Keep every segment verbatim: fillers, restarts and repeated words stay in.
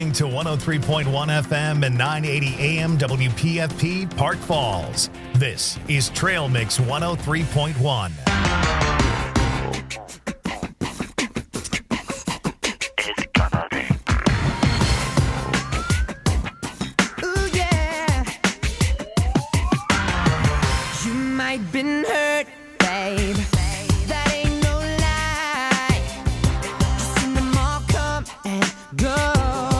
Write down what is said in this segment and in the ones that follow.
To one oh three point one F M and nine eighty A M W P F P Park Falls. This is Trail Mix one oh three point one. Ooh, yeah. You might been hurt, babe. That ain't no lie. Just seen them all come and go.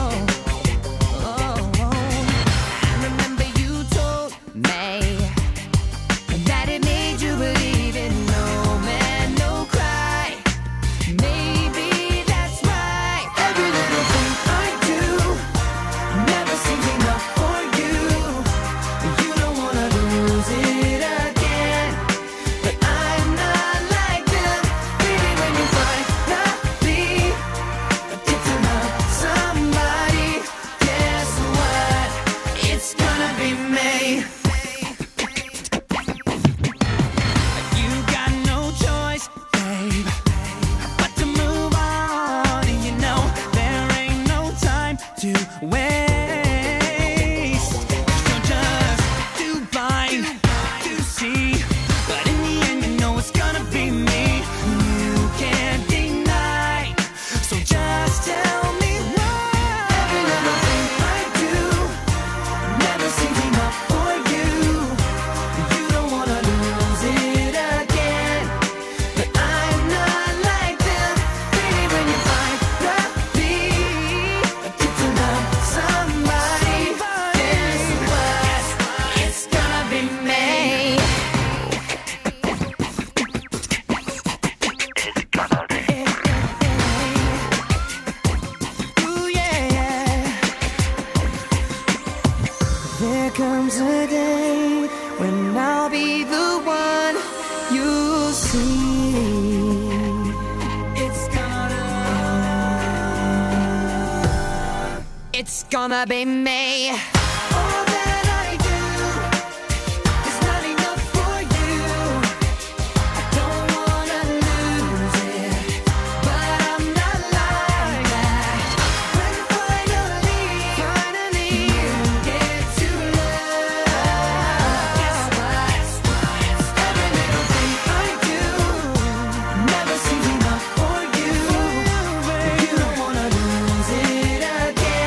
It's gonna be me. All that I do is not enough for you. I don't wanna lose it, but I'm not like that. When finally, finally you get to love, guess what? Every little thing I do never seems enough for you. You don't wanna lose it again.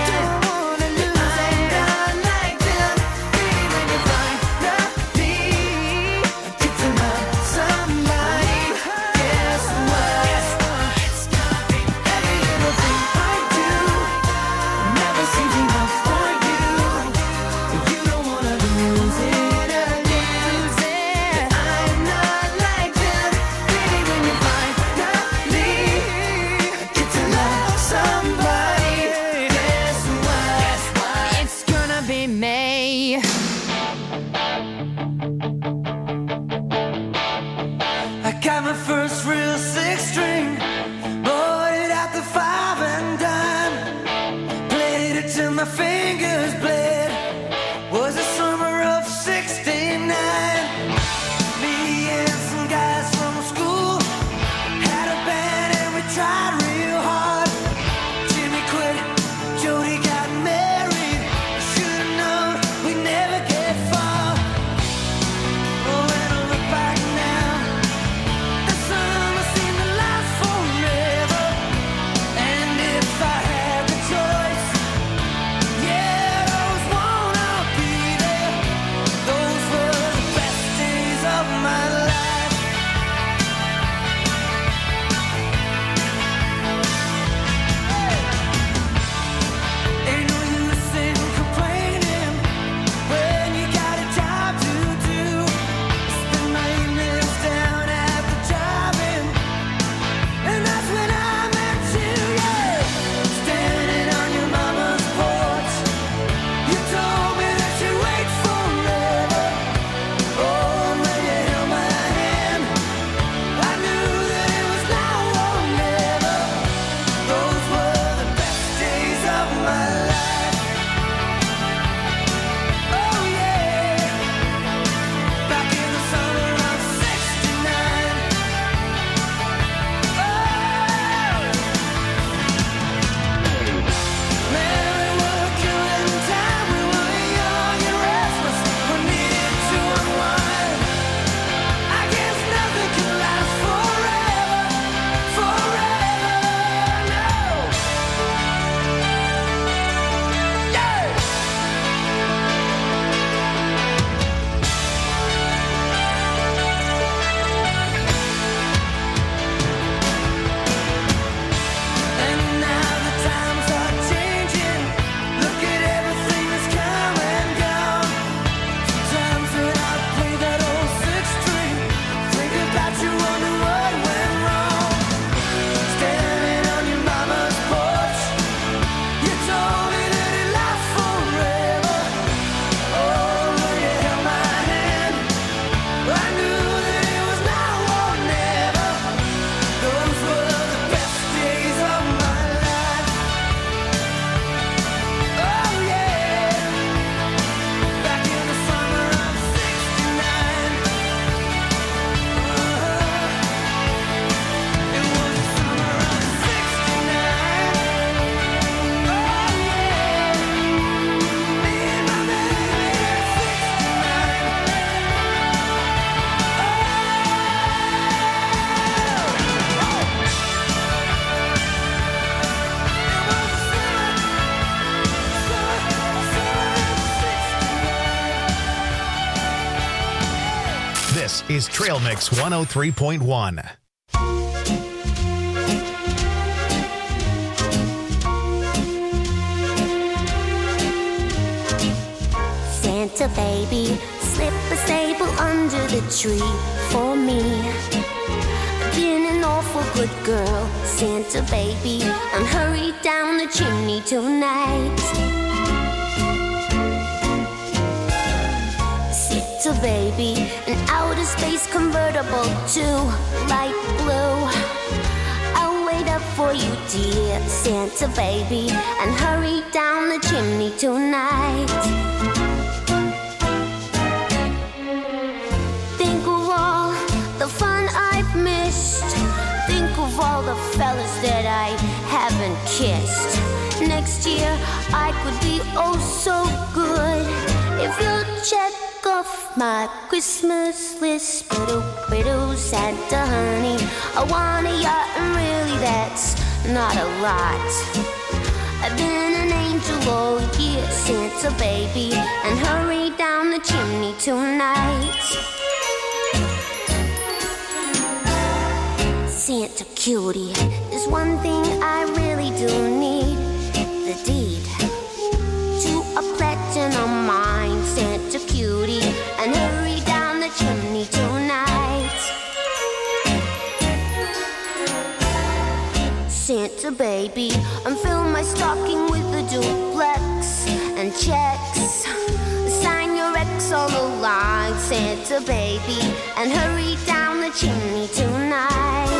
Yeah, those is Trail Mix one oh three point one. Santa baby, slip a sable under the tree for me. Been an awful good girl, Santa baby, and hurry down the chimney tonight. Santa baby, an outer space convertible to light blue. I'll wait up for you, dear Santa baby, and hurry down the chimney tonight. The fun I've missed. Think of all the fellas that I haven't kissed. Next year I could be oh so good if you'll check off my Christmas list. Biddle, biddle, Santa honey, I want a yacht, and really that's not a lot. I've been an angel all year, Santa baby, and hurry down the chimney tonight. Santa cutie, there's one thing I really do need. The deed to a platinum mine, Santa cutie, and hurry down the chimney tonight. Santa baby, and fill my stocking with a duplex and checks. Sign your ex on the line, Santa baby, and hurry down the chimney tonight.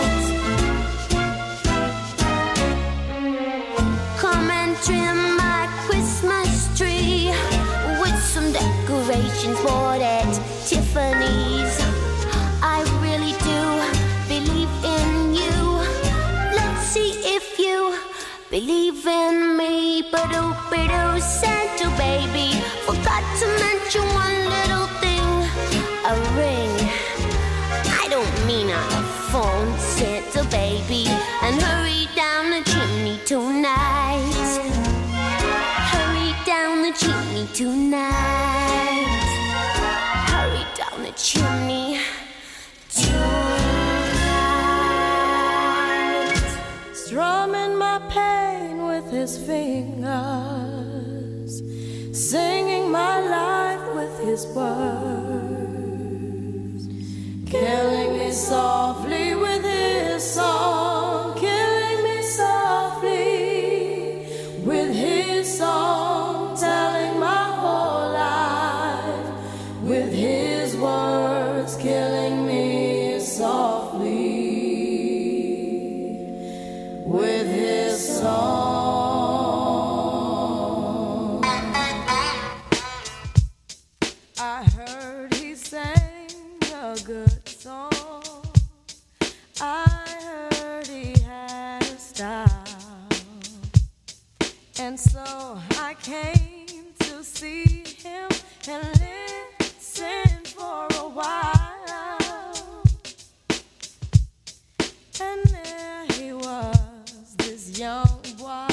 Come and trim my Christmas tree with some decorations bought at Tiffany's. I really do believe in you. Let's see if you believe in me. Ba-do, ba-do, Santa baby, forgot to mention one little thing. A ring. I don't mean on the phone, Santa baby, and hurry down the chimney tonight. Hurry down the chimney tonight. Hurry down the chimney tonight. Strumming my pain with his fingers, singing my life with his words, killing me softly with his song, killing me softly with his song, telling my whole life with his words, killing me softly with his song. I heard he sang a good song. I heard he had a style, and so I came to see him and listen for a while. And there he was, this young boy,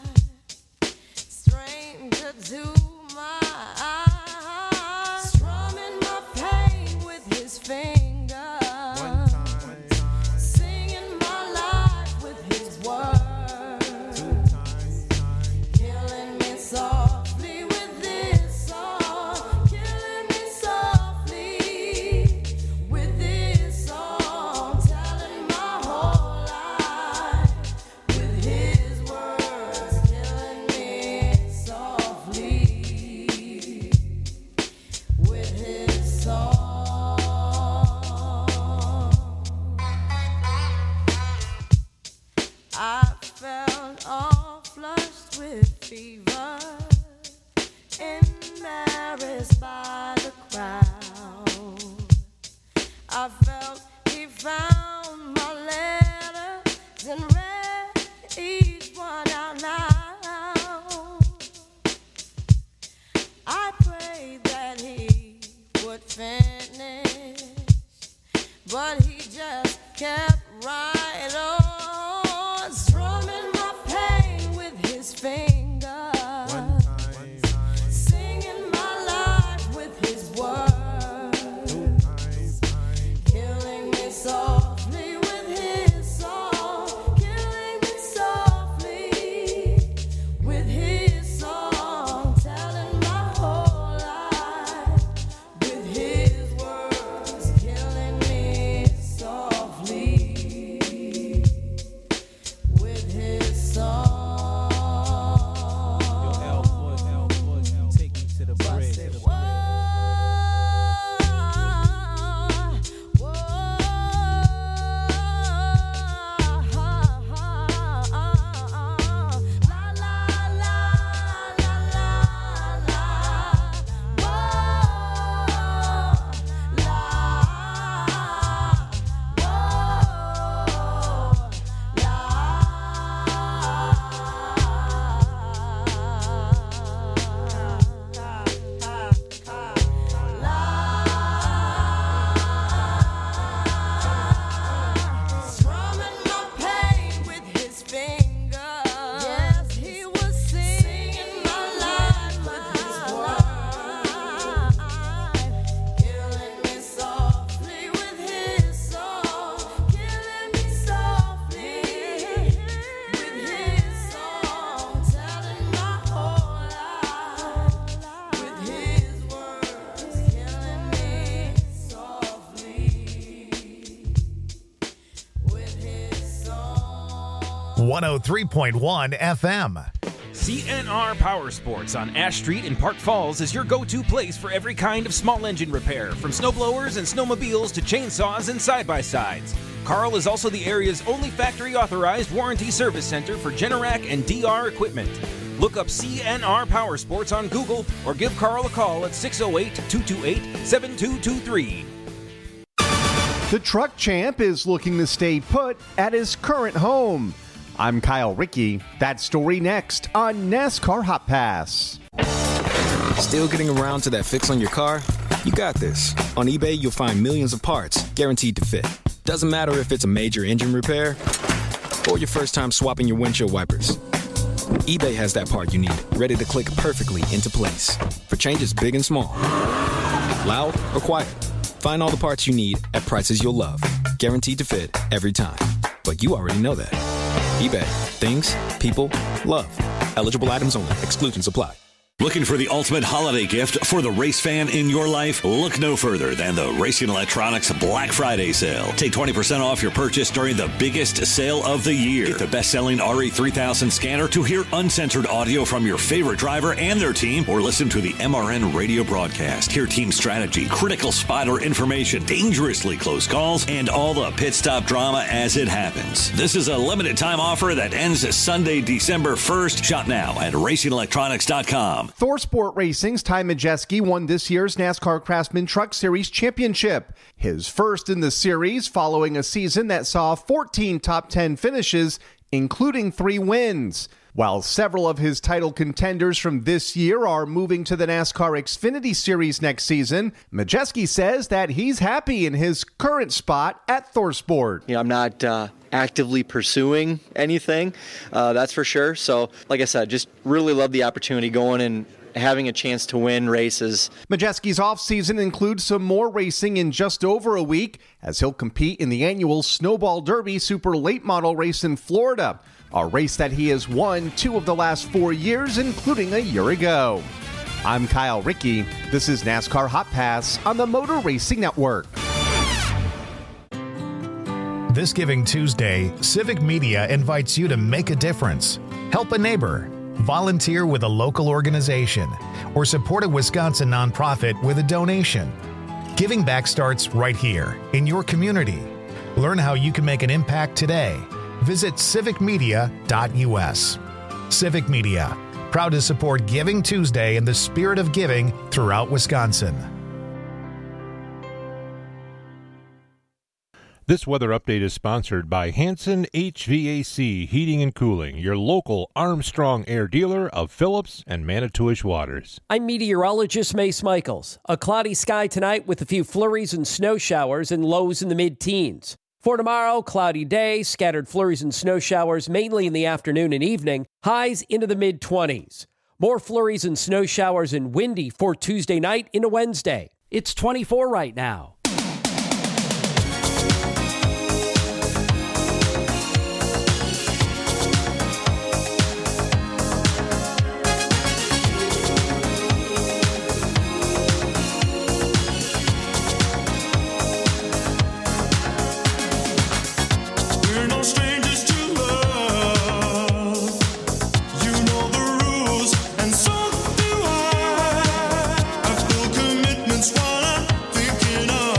stranger to my eyes, strumming my pain with his fingers, singing my life with his words, killing me softly with this song, killing me softly with this song, telling my whole life with his words, killing me softly with his song. I felt all flushed with fever, embarrassed by the crowd. I felt he found my letters and read each one out loud. I prayed that he would finish, but he just kept right on, strumming my pain with his fingers, singing my life with his words, one oh three point one F M. C N R Power Sports on Ash Street in Park Falls is your go-to place for every kind of small engine repair, from snowblowers and snowmobiles to chainsaws and side-by-sides. Carl is also the area's only factory-authorized warranty service center for Generac and D R equipment. Look up C N R Power Sports on Google or give Carl a call at six oh eight, two two eight, seven two two three. The truck champ is looking to stay put at his current home. I'm Kyle Rickey. That story next on NASCAR Hot Pass. Still getting around to that fix on your car? You got this. On eBay, you'll find millions of parts guaranteed to fit. Doesn't matter if it's a major engine repair or your first time swapping your windshield wipers. eBay has that part you need, ready to click perfectly into place for changes big and small. Loud or quiet, find all the parts you need at prices you'll love. Guaranteed to fit every time. But you already know that. eBay. Things, people, love. Eligible items only. Exclusions apply. Looking for the ultimate holiday gift for the race fan in your life? Look no further than the Racing Electronics Black Friday sale. Take twenty percent off your purchase during the biggest sale of the year. Get the best-selling R E three thousand scanner to hear uncensored audio from your favorite driver and their team, or listen to the M R N radio broadcast. Hear team strategy, critical spotter information, dangerously close calls, and all the pit stop drama as it happens. This is a limited time offer that ends Sunday, December first. Shop now at racing electronics dot com. ThorSport Racing's Ty Majeski won this year's NASCAR Craftsman Truck Series championship. His first in the series following a season that saw fourteen top ten finishes, including three wins. While several of his title contenders from this year are moving to the NASCAR Xfinity Series next season, Majeski says that he's happy in his current spot at ThorSport. You know, I'm not uh, actively pursuing anything, uh, that's for sure. So, like I said, just really love the opportunity going and having a chance to win races. Majeski's offseason includes some more racing in just over a week, as he'll compete in the annual Snowball Derby Super Late Model race in Florida, a race that he has won two of the last four years, including a year ago. I'm Kyle Rickey. This is NASCAR Hot Pass on the Motor Racing Network. This Giving Tuesday, Civic Media invites you to make a difference. Help a neighbor, volunteer with a local organization, or support a Wisconsin nonprofit with a donation. Giving back starts right here in your community. Learn how you can make an impact today. Visit civic media dot U S. Civic Media, proud to support Giving Tuesday in the spirit of giving throughout Wisconsin. This weather update is sponsored by Hanson H V A C Heating and Cooling, your local Armstrong Air dealer of Phillips and Manitowish Waters. I'm meteorologist Mace Michaels. A cloudy sky tonight with a few flurries and snow showers and lows in the mid-teens. For tomorrow, cloudy day, scattered flurries and snow showers mainly in the afternoon and evening, highs into the mid-twenties. More flurries and snow showers and windy for Tuesday night into Wednesday. It's twenty-four right now. Commitments while I'm thinking of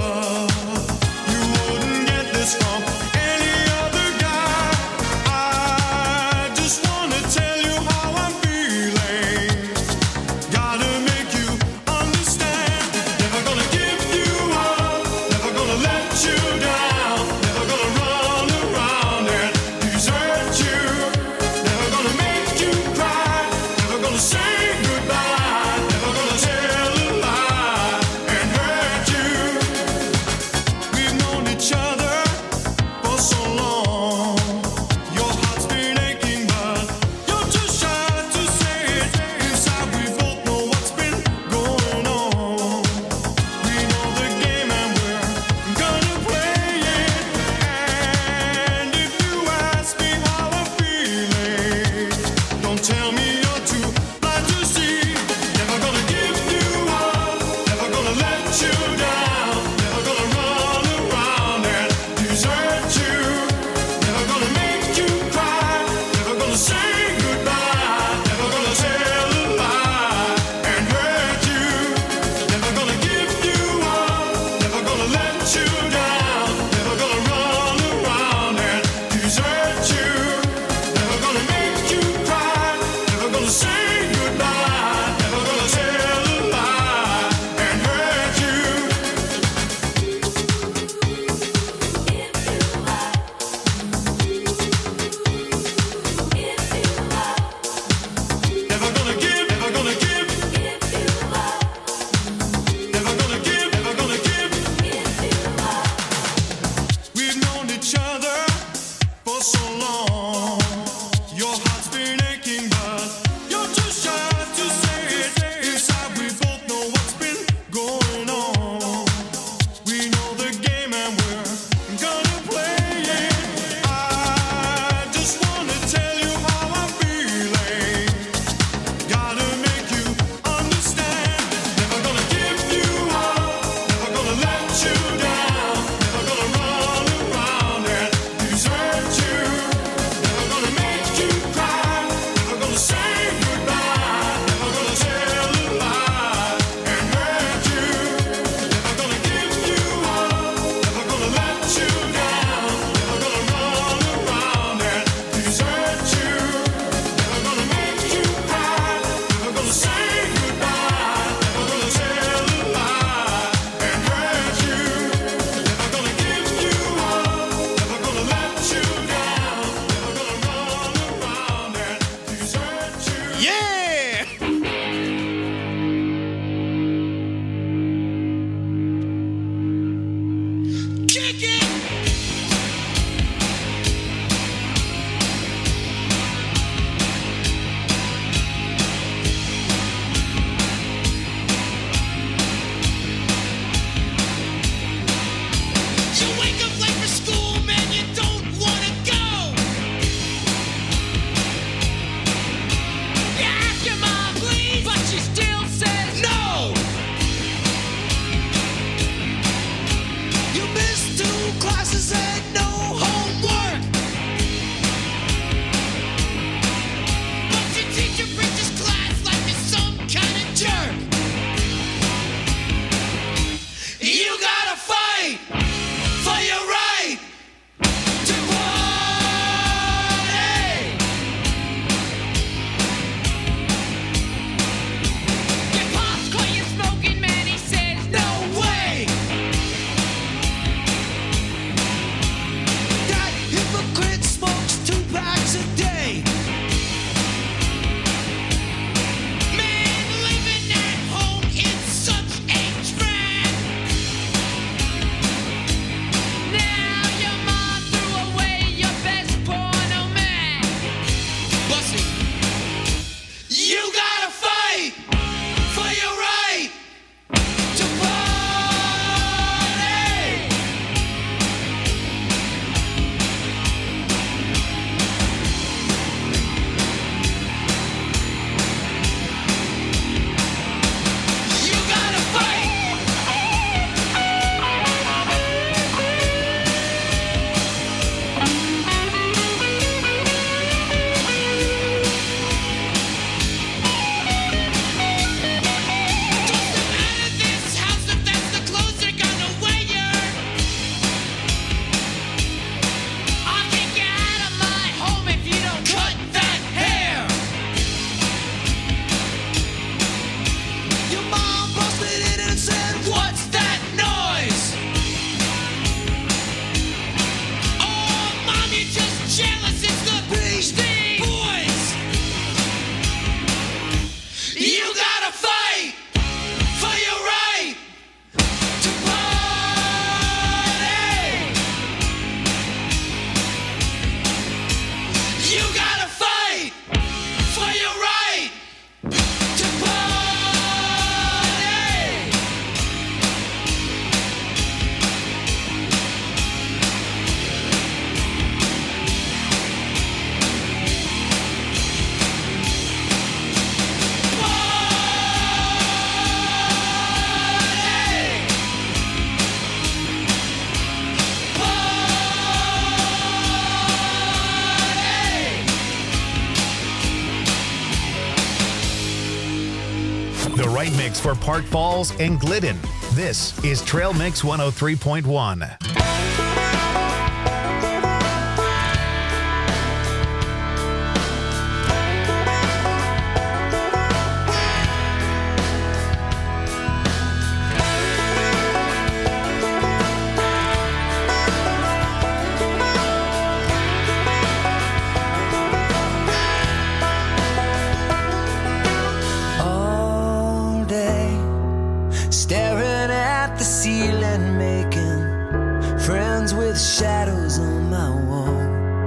The right mix for Park Falls and Glidden. This is Trail Mix one oh three point one. All day, staring at the ceiling, making friends with shadows on my wall.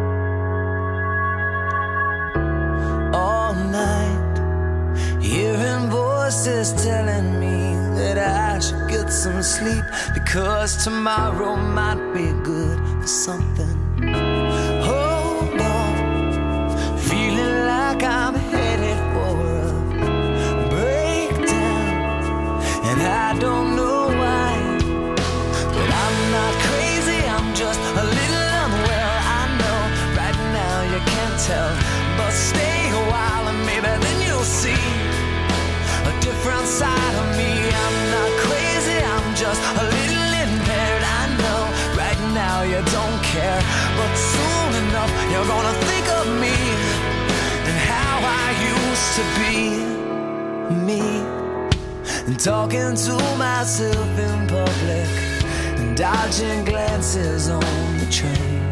All night, hearing voices telling me that I should get some sleep, because tomorrow might be good for something. Hold on, feeling like I'm headed for a breakdown, and I don't know why, but I'm not crazy, I'm just a little unwell. I know right now you can't tell, but stay a while and maybe then you'll see a different side of me. I'm not crazy, I'm just a little impaired. I know right now you don't care, but soon enough you're gonna think of me and how I used to be me, and talking to myself in public and dodging glances on the train.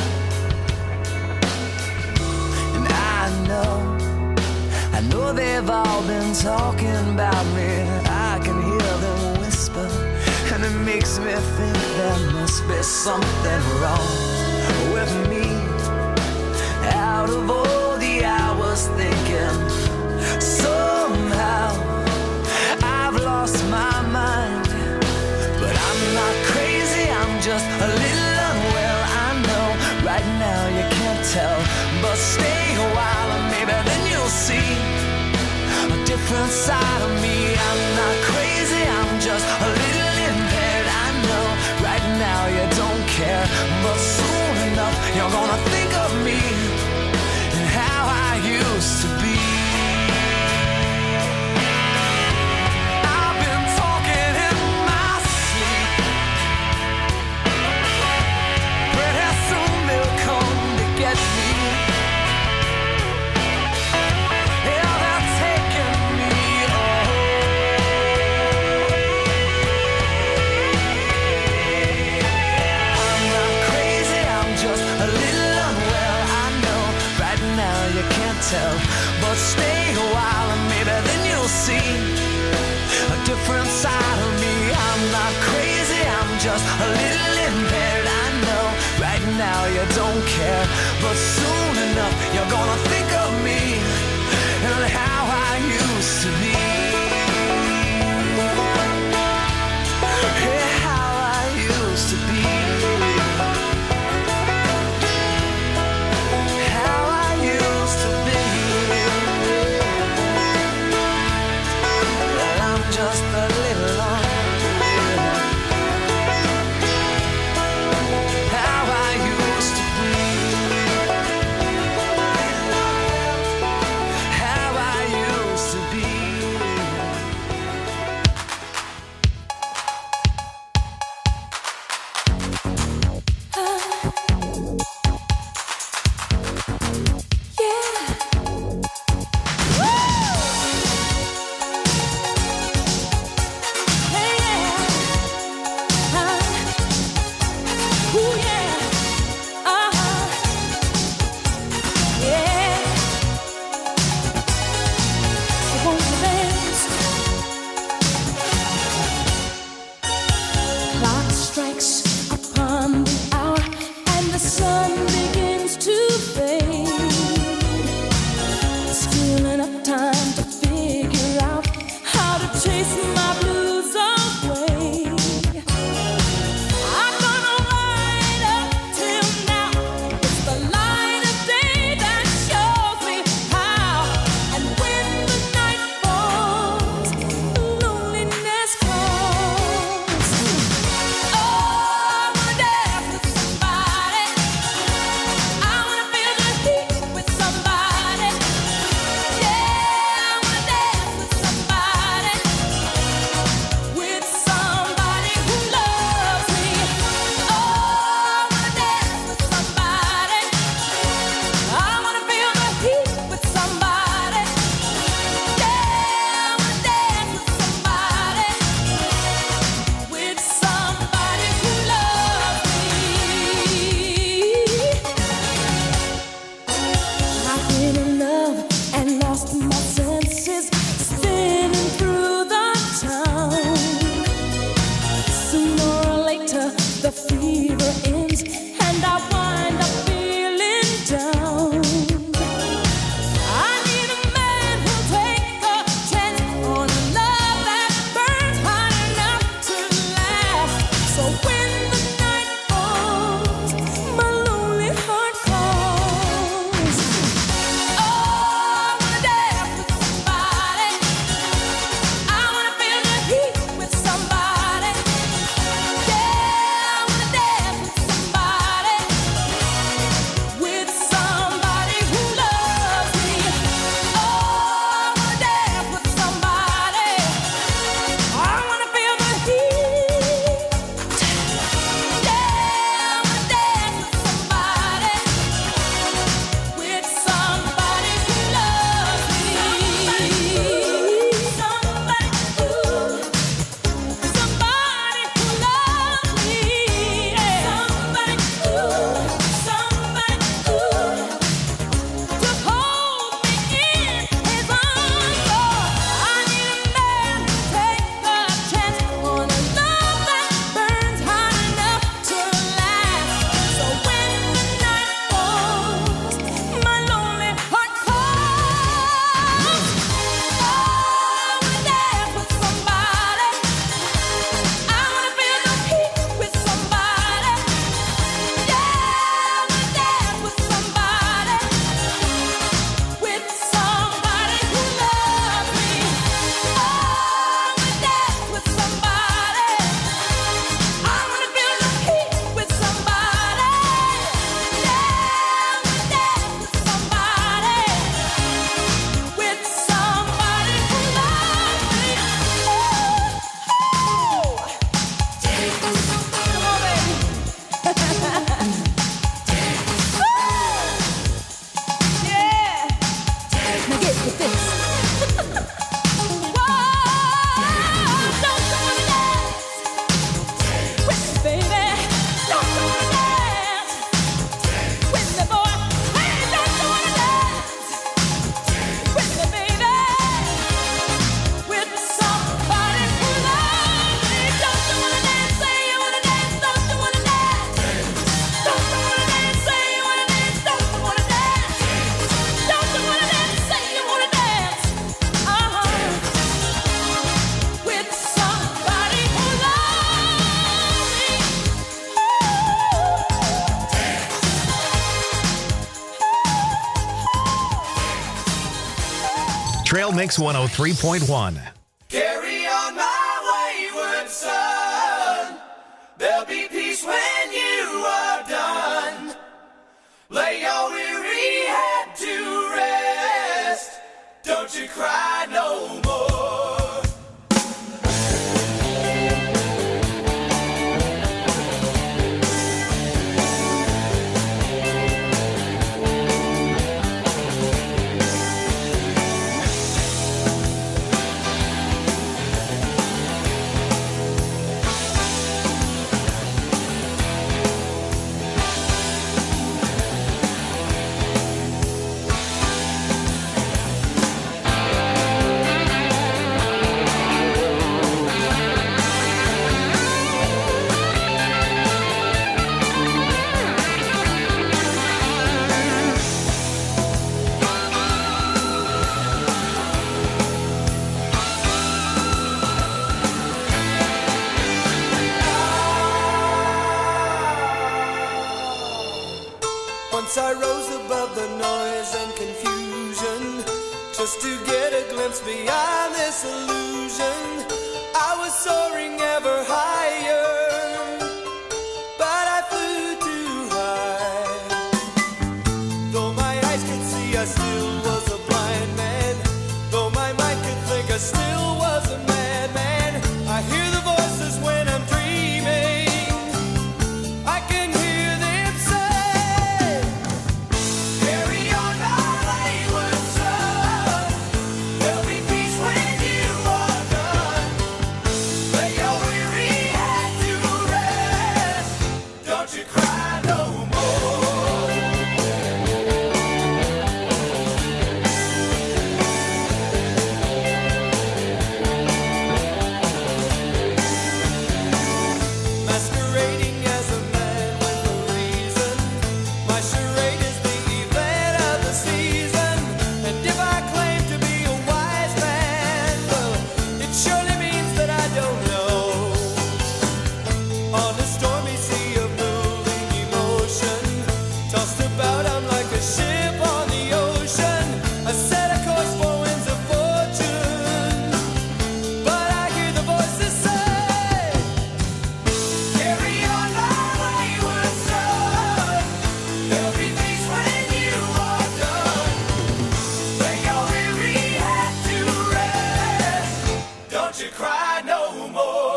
And I know, I know they've all been talking about me. I can hear them whisper, and it makes me think there must be something wrong with me. Out of all the hours thinking, somehow I've lost my mind. But I'm not crazy, I'm just a little unwell. I know right now you can't tell, but stay a while and maybe then you'll see a different side of me. I'm not crazy, I'm just a little impaired. I know right now you don't care, but soon enough you're gonna think of me and how I used to be. I've been talking in my sleep. Pretty soon they'll come to get me. Yeah, they're taking me away. I'm not crazy, I'm just a little unwell. I know right now you can't tell, but stay a while and maybe then you'll see a different side of me. I'm not crazy, I'm just a little impaired. I know right now you don't care, but soon enough you're gonna think of me and how I used to be. Yeah, how I used to be. How I used to be. Well, I'm just a little unwell. How I used to be. How I used to be. Clock strikes upon the hour and the sun begins to fade. Still enough time to figure out how to chase my blues away. I'm gonna ride up till now. It's the light of day that shows me how. And when the night falls, loneliness calls. Oh, I wanna dance with somebody. I wanna feel the heat with somebody. Yeah, I wanna dance with somebody. Mix one oh three point one. Carry on my wayward son. There'll be peace when you are done. Lay your weary head to rest. Don't you cry no more. Once I rose above the noise and confusion, just to get a glimpse beyond this illusion. I was soaring ever higher, but I flew too high. Though my eyes could see, I still was a blind man. Though my mind could think, I still was a madman. I hear the voices when I'm dreaming. I can hear them say, carry on my wayward son. There'll be peace when you are done. Lay your weary head to rest. Don't you cry no more. Masquerading as a man with a reason. My charade is the event of the season. And if I claim to be a wise man, well, it surely means that I don't know. On a stormy sea of moving emotion, tossed about, I'm like a ship on the ocean. I set a course for winds of fortune, but I hear the voices say, carry on my wayward son. There'll be peace when you are done. Lay your weary head to rest. Don't you cry no more.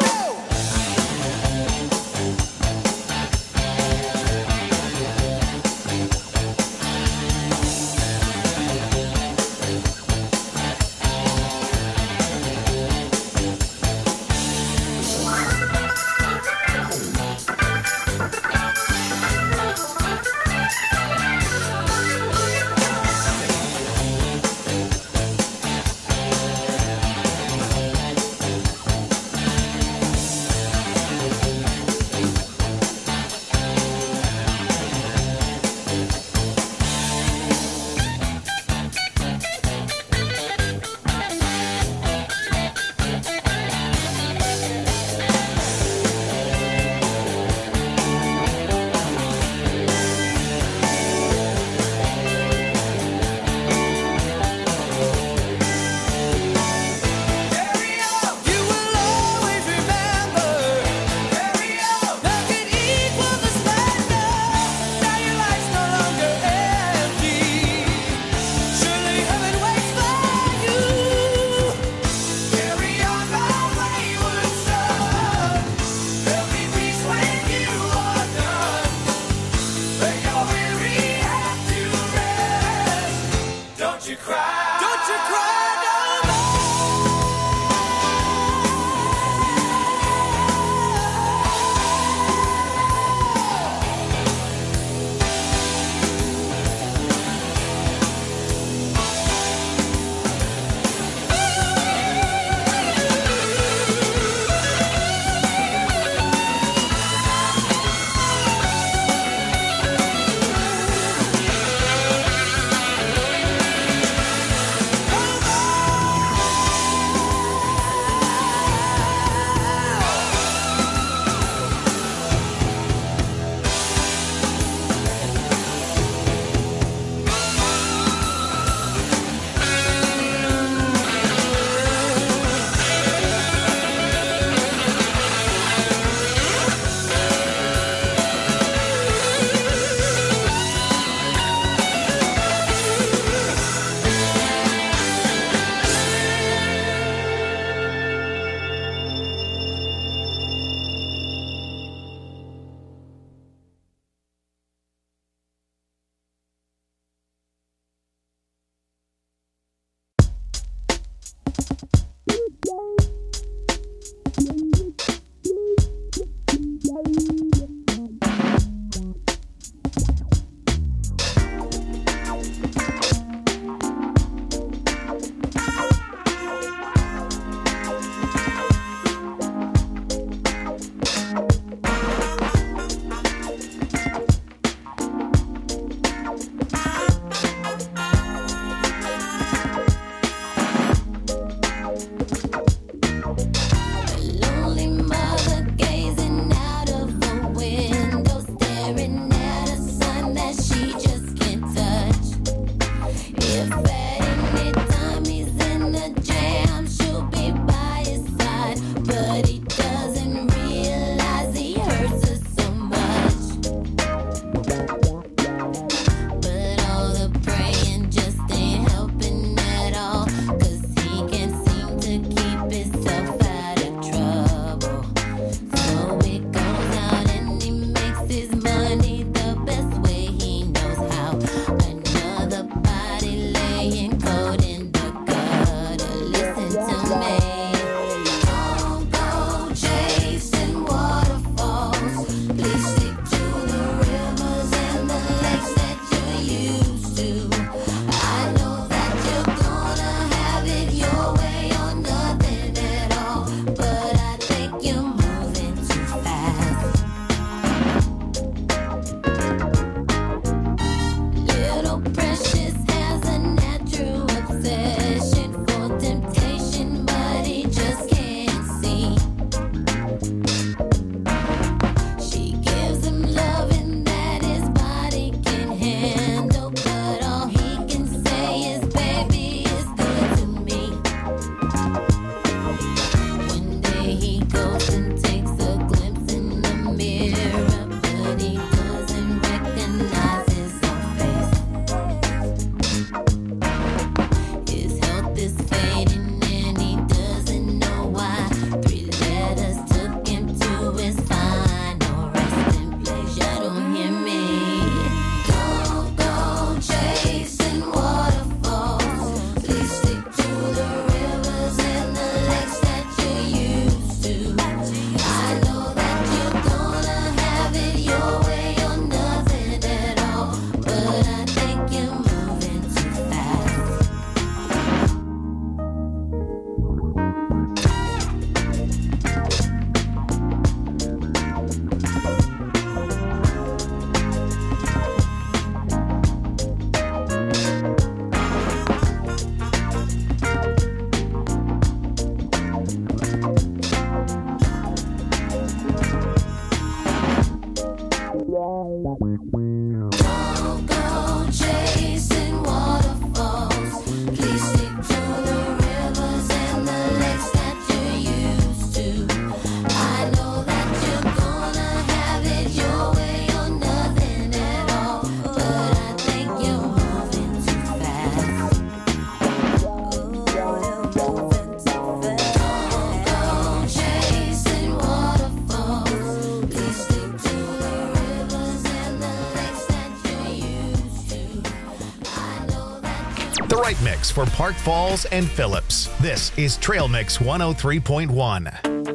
right mix for Park Falls and Phillips. This is Trail Mix one oh three point one.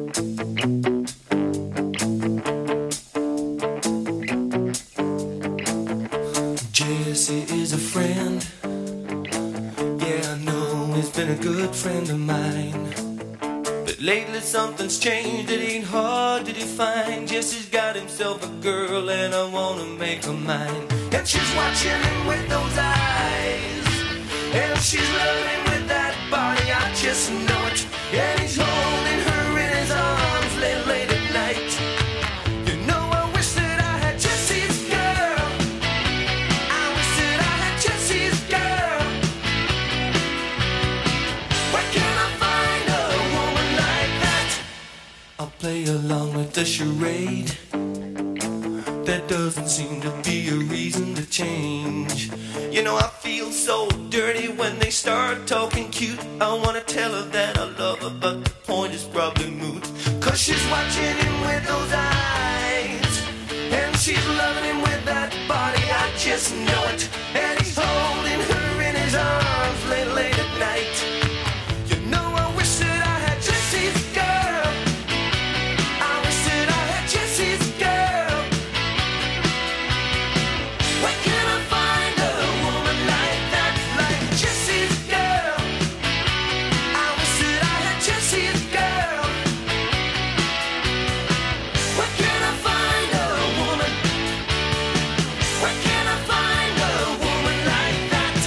Jesse is a friend. Yeah, I know he's been a good friend of mine. But lately something's changed, it ain't hard to define. Jesse's got himself a girl and I wanna make her mine. And she's watching him with those eyes, and she's loving with that body, I just know it. And he's holding her in his arms late, late at night. You know I wish that I had Jesse's girl. I wish that I had Jesse's girl. Where can I find a woman like that? I'll play along with the charade. There doesn't seem to be a reason to change. You know I feel so dirty when they start talking cute. I wanna tell her that I love her, but the point is probably moot. Cause she's watching him with those eyes, and she's loving him with that body, I just know it. And he's holding her in his arms late, late at night. You know I wish that I had Jesse's girl. I wish that I had Jesse's girl. Where can I find a woman like that, like Jesse's girl? I wish that I had Jesse's girl. Where can I find a woman? Where can I find a woman like that?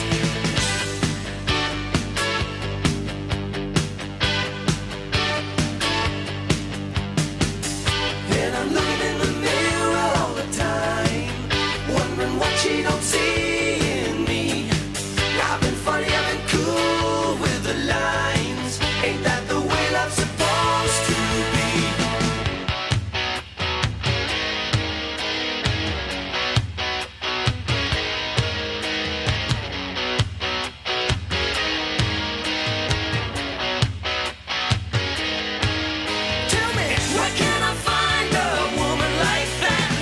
And I'm looking in the mirror all the time, wondering what she don't see in me. I've been funny, I've been cool with the lines. Ain't that the way love's supposed to be? Tell me, where can I find a woman like that?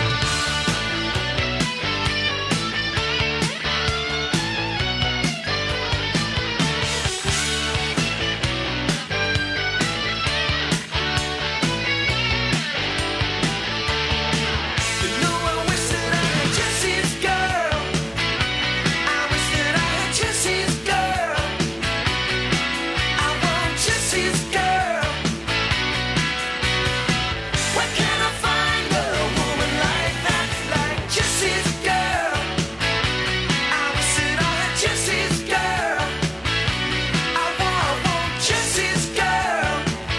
You know I wish that I had Jesse's girl. I wish that I had Jesse's girl. I want Jesse's girl. Where can I find a woman like that, like Jesse's girl? I wish that I had Jesse's girl. I want, I want Jesse's girl.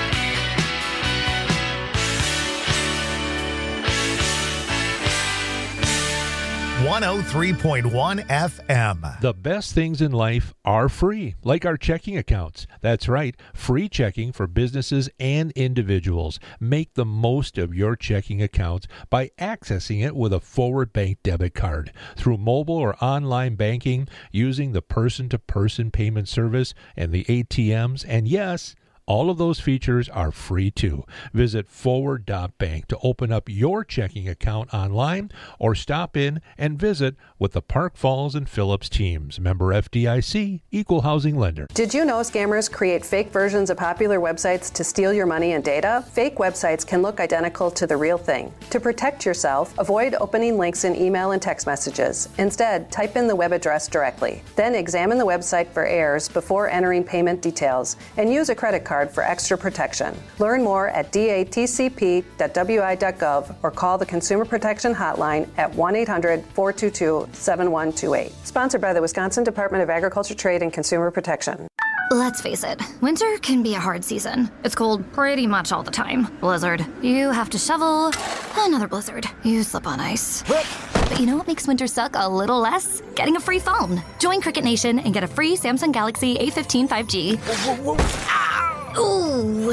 one oh three point one F M. The best things in life are free, like our checking accounts. That's right, free checking for businesses and individuals. Make the most of your checking accounts by accessing it with a Forward Bank debit card through mobile or online banking, using the person-to-person payment service and the A T Ms, and yes, all of those features are free too. Visit forward dot bank to open up your checking account online or stop in and visit with the Park Falls and Phillips teams. Member F D I C, Equal Housing Lender. Did you know scammers create fake versions of popular websites to steal your money and data? Fake websites can look identical to the real thing. To protect yourself, avoid opening links in email and text messages. Instead, type in the web address directly. Then examine the website for errors before entering payment details and use a credit card for extra protection. Learn more at d a t c p dot w i dot gov or call the Consumer Protection Hotline at one eight hundred four two two seven one two eight. Sponsored by the Wisconsin Department of Agriculture, Trade, and Consumer Protection. Let's face it, winter can be a hard season. It's cold pretty much all the time. Blizzard. You have to shovel. Another blizzard. You slip on ice. But you know what makes winter suck a little less? Getting a free phone. Join Cricket Nation and get a free Samsung Galaxy A fifteen five G. Ooh,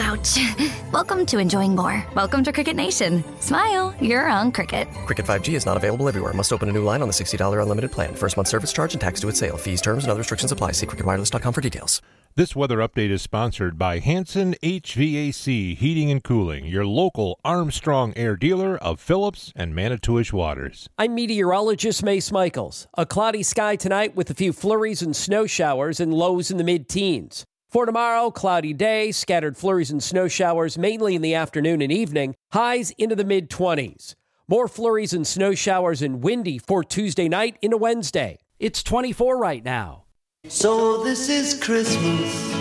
ouch. Welcome to Enjoying More. Welcome to Cricket Nation. Smile, you're on Cricket. Cricket five G is not available everywhere. Must open a new line on the sixty dollars unlimited plan. First month service charge and tax due at sale. Fees, terms, and other restrictions apply. See cricket wireless dot com for details. This weather update is sponsored by Hanson H V A C Heating and Cooling, your local Armstrong Air dealer of Phillips and Manitowish Waters. I'm meteorologist Mace Michaels. A cloudy sky tonight with a few flurries and snow showers and lows in the mid-teens. For tomorrow, cloudy day, scattered flurries and snow showers mainly in the afternoon and evening, highs into the mid-twenties. More flurries and snow showers and windy for Tuesday night into Wednesday. It's twenty-four right now. So this is Christmas,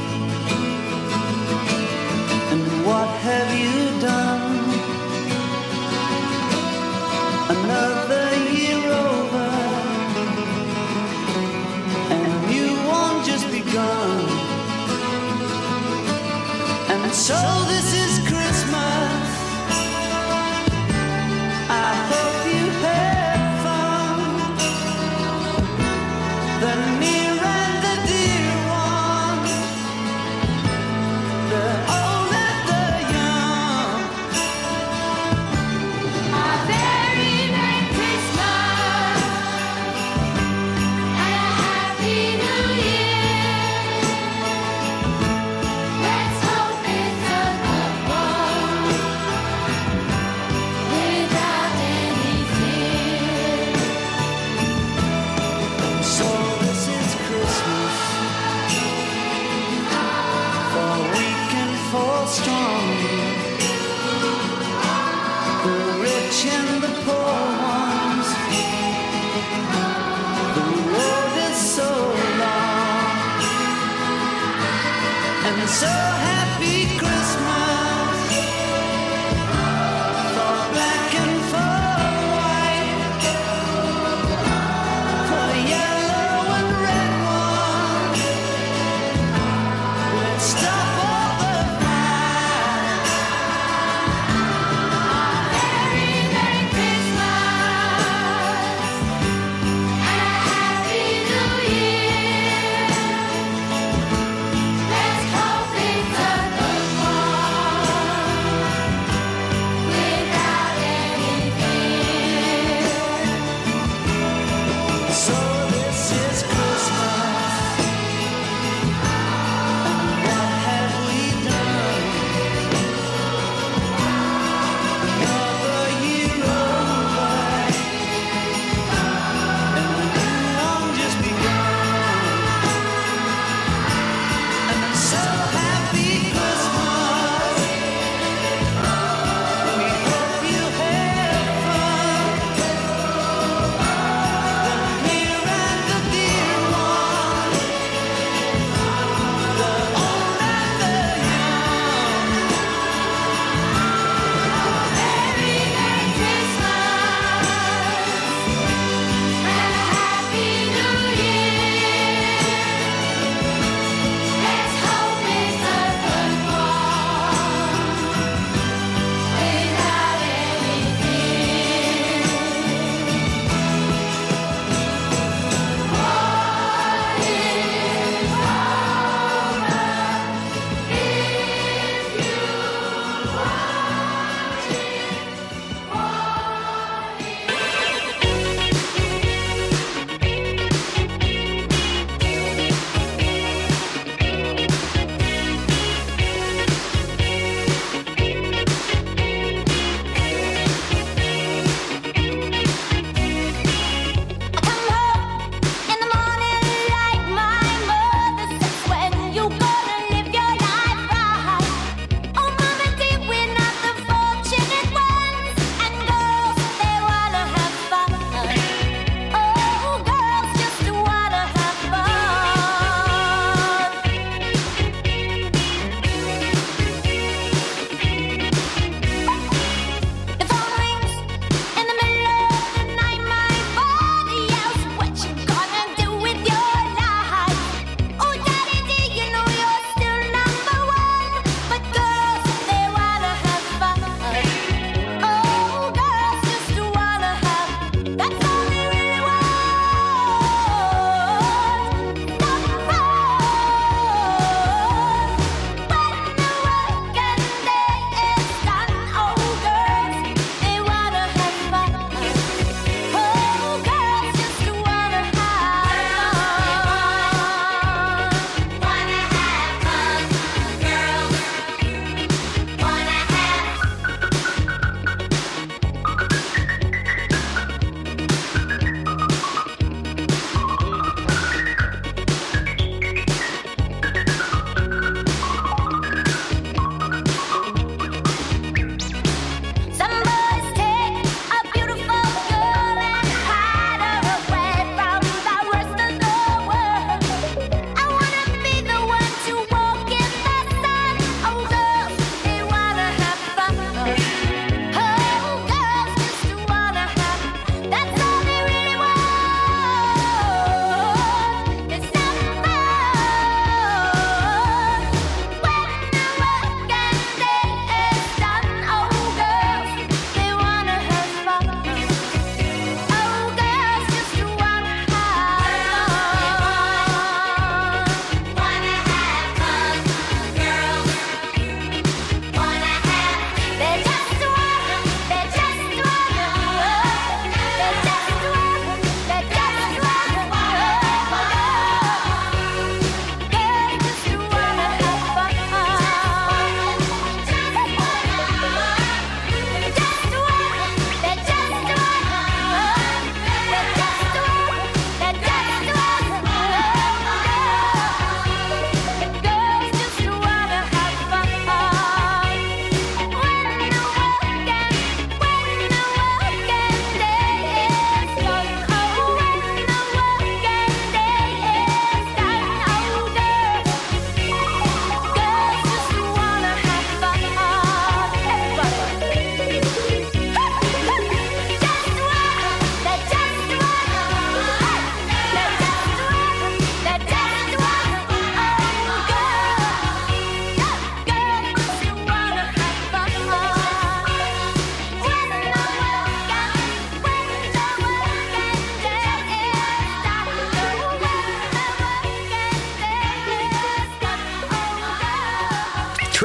and what have you done? Another year over, and a new one just begun. And so this is Christmas, I hope you had fun. The near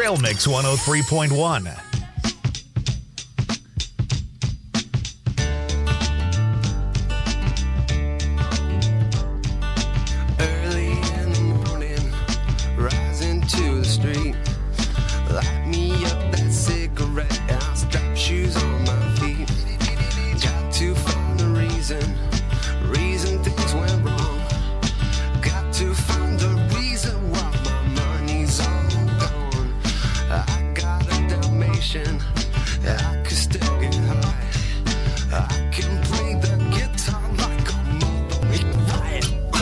Trail Mix one oh three point one. Early in the morning, rising to the street. Light me up that cigarette, and I'll strap shoes on my feet. Got to find a reason, reason things went wrong. Got to find a reason why my money's all gone. I got a Dalmatian, I could still get high. I can play the guitar like a mother riot.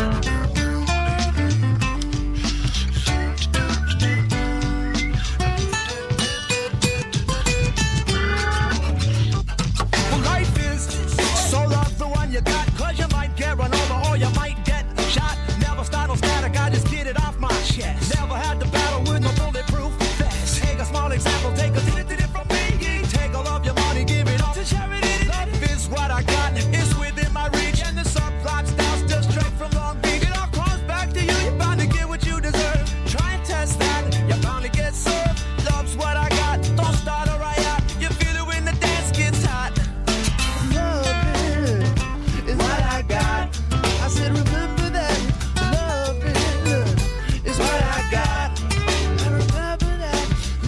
Well, life is so love the one you got, cause you might get run over or you might get shot. Never start no static, I just get it off my chest. Never had to battle with no bulletproof vest. Take a small example, take a did it, did it from me. Take all of your money, give it all to charity. Love is what I got, it's within my reach. And the subplot styles just straight from Long Beach. It all comes back to you, you're bound to get what you deserve. Try and test that, you're bound to get served. Love's what I got, don't start a riot. You feel it when the dance gets hot. Love is what I got. I said remember that. Love is what I got. I remember that.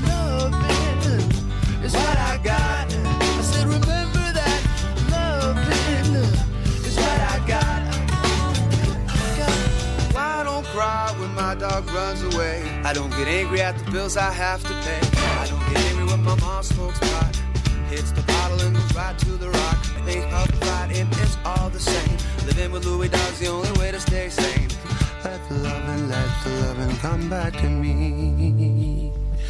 Love is what I got. I said remember that. Love is what I got. I don't cry when my dog runs away. I don't get angry at the bills I have to pay. I don't get angry when my mom smokes pot. Hits the bottle and goes right to the rock. Think of fighting, it's all the same. Living with Louis Dog's the only way to stay sane. Let the loving, let the loving come back to me.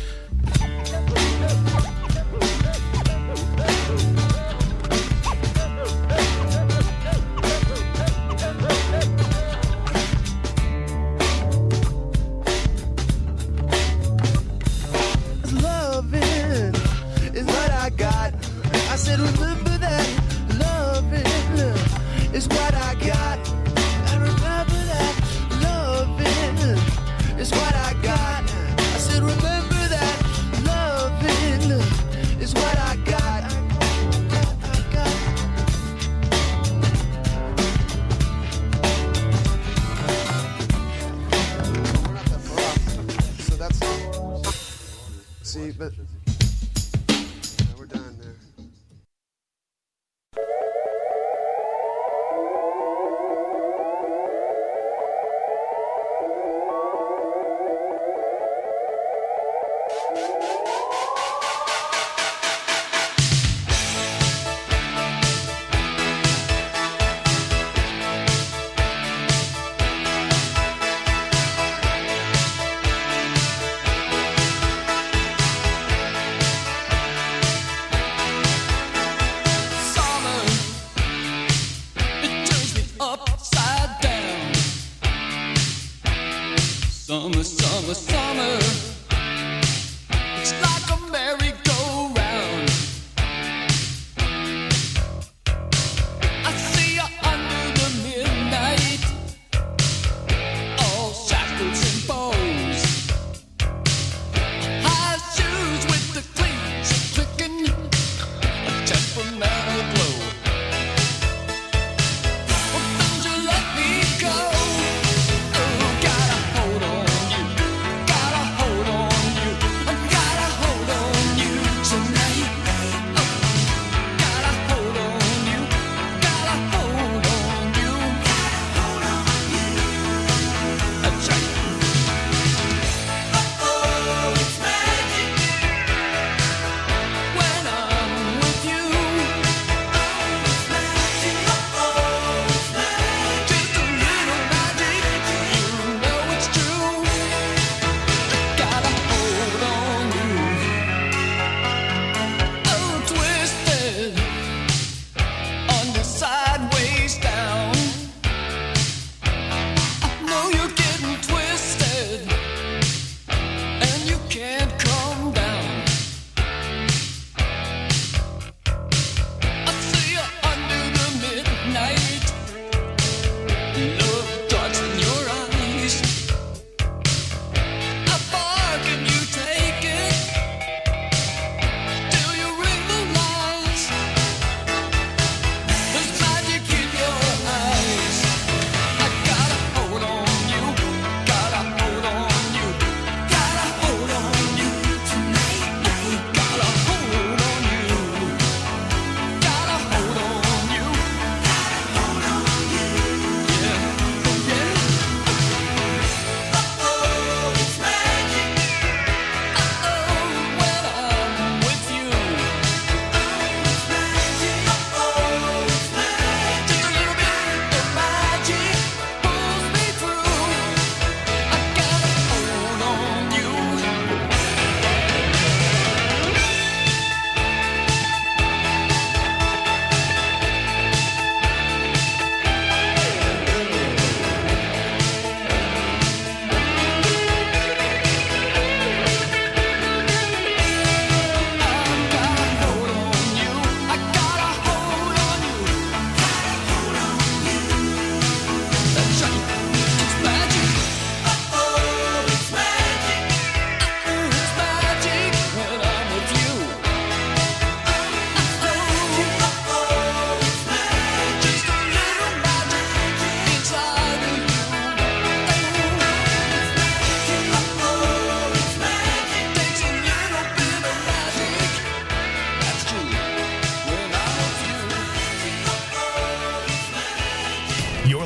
Loving is what I got. I said remember that. Loving is what I got. I remember that. Loving is what I got. I said remember that. Loving is what I got. I got. So that's see, but yeah, we're done there.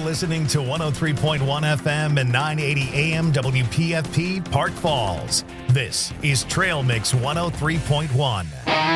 listening to one oh three point one F M and nine eighty A M W P F P Park Falls. This is Trail Mix one oh three point one.